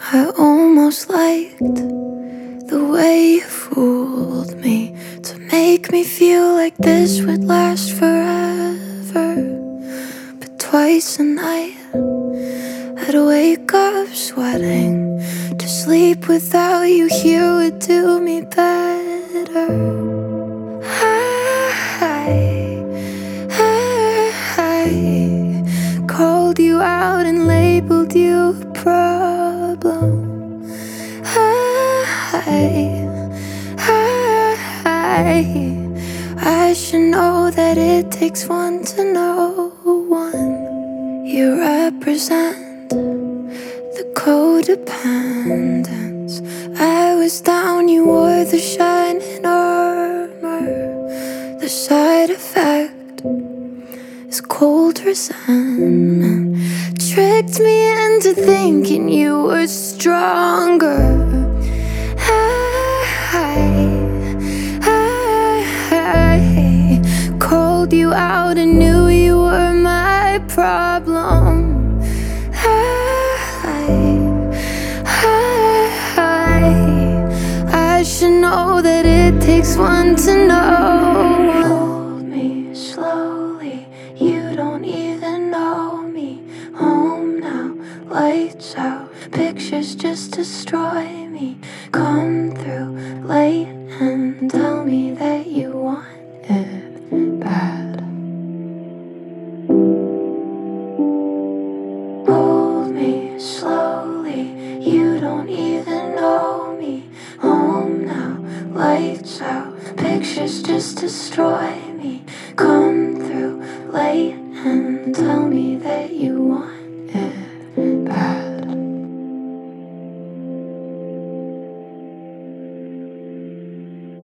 I almost liked the way you fooled me to make me feel like this would last forever. But twice a night I'd wake up sweating. To sleep without you here would do me better. I called you out and labeled you a problem. I should know that it takes one to know one. You represent the codependence. I was down, you wore the shining armor. The side effect is cold resentment. Tricked me into thinking you were stronger. I called you out and knew you were my problem. I should know that it takes one to know. Hold me slowly, you don't even know me. Home now, lights out, pictures just destroy me. Come through late and tell me that you want it bad. Hold me slowly, you don't even know me. Home now, lights out, pictures just destroy